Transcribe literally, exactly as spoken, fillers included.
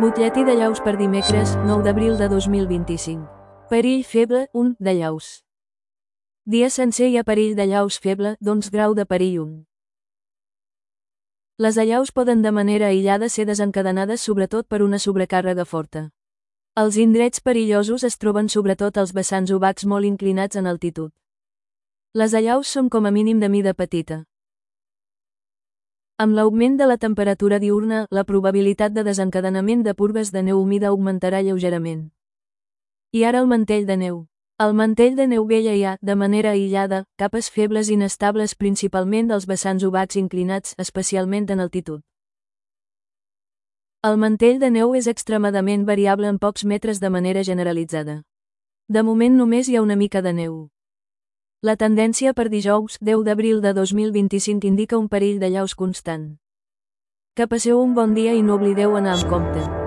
Butlletí de llaus per dimecres, nou d'abril de dos mil vint-i-cinc. Perill feble, un, de llaus. Dia sencer hi ha perill de llaus feble, doncs grau de perill un. Les allaus poden de manera aïllada ser desencadenades sobretot per una sobrecàrrega forta. Els indrets perillosos es troben sobretot als vessants obacs molt inclinats en altitud. Les allaus són com a mínim de mida petita. Amb l'augment de la temperatura diürna, la probabilitat de desencadenament de purgues de neu humida augmentarà lleugerament. I ara el mantell de neu. Al mantell de neu vella hi ha, de manera aïllada, capes febles inestables principalment dels vessants obacs inclinats, especialment en altitud. El mantell de neu és extremadament variable en pocs metres de manera generalitzada. De moment només hi ha una mica de neu. La tendència per dijous, deu d'abril de dos mil vint-i-cinc indica un perill de llaus constant. Que passeu un bon dia i no oblideu anar amb compte.